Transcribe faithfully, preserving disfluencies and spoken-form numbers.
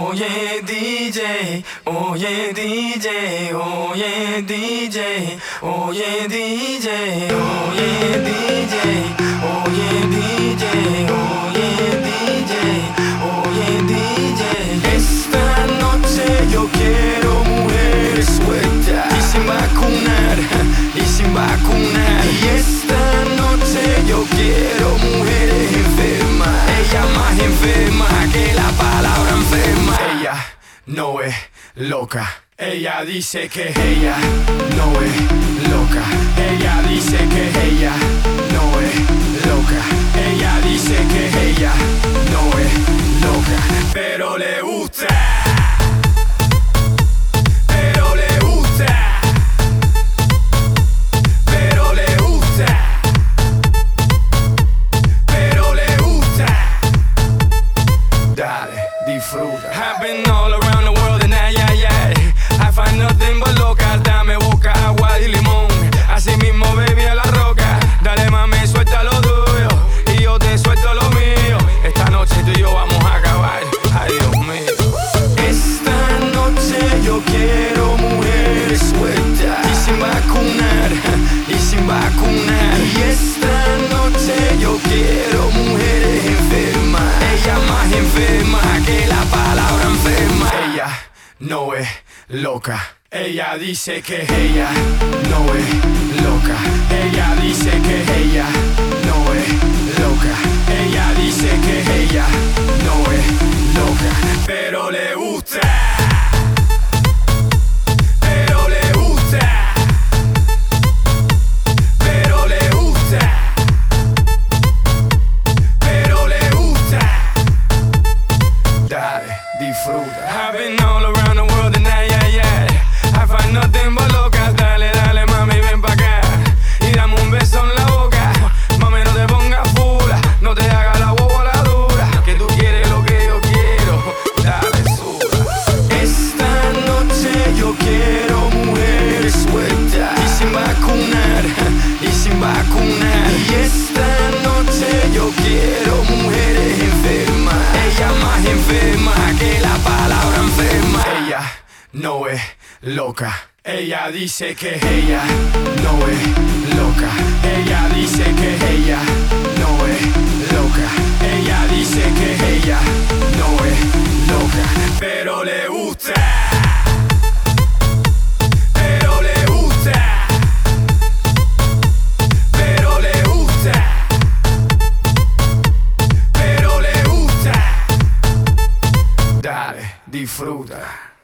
oye D J, oye D J, oye D J, oye D J, oye D J, oye D J, oye D J, oye D J. Esta noche yo quiero mujeres sueltas y sin vacunar, y sin vacunar. Y esta noche yo quiero mujeres enfermas, ella más enferma que la palabra enferma. Ella no es loca, ella dice que ella no es loca. Ella dice que ella no es loca. Ella dice que ella no es loca, pero le gusta. Pero le gusta. Pero le gusta. Pero le gusta. Dale, disfruta. I've been all around the world and ay, ay, ay, I find nothing but locas. Dame boca, agua y limón. Así mismo, baby, a la roca. Dale, mami, suelta lo tuyo y yo te suelto lo mío. Esta noche tú y yo vamos a acabar. Ay, Dios mío. Esta noche yo quiero mujeres sueltas y sin vacunar, y sin vacunar. Y esta noche yo quiero mujeres enfermas, ella más enferma que la palabra enferma. Ella no es loca. Ella dice que ella no es loca. Ella dice que ella no es loca. Ella dice que ella no es loca, pero le gusta. Pero le gusta. Pero le gusta. Pero le gusta. Dale, disfruta. I've been all around the world and ay, ay, ay, I find nothing but locas. Dale, dale, mami, ven pa' acá y dame un beso en la boca. Mami, no te pongas fula, no te hagas la boba la dura, que tú quieres lo que yo quiero. Dale, suba. Esta noche yo quiero mujeres sueltas y sin vacunar, y sin vacunar. Y esta noche yo quiero mujeres enfermas, ella más enferma que la palabra enferma. Ella no es loca. Ella dice que ella no es loca. Ella dice que ella no es loca. Ella dice que ella no es loca, pero le gusta. Pero le gusta. Pero le gusta. Pero le gusta. Dale, disfruta.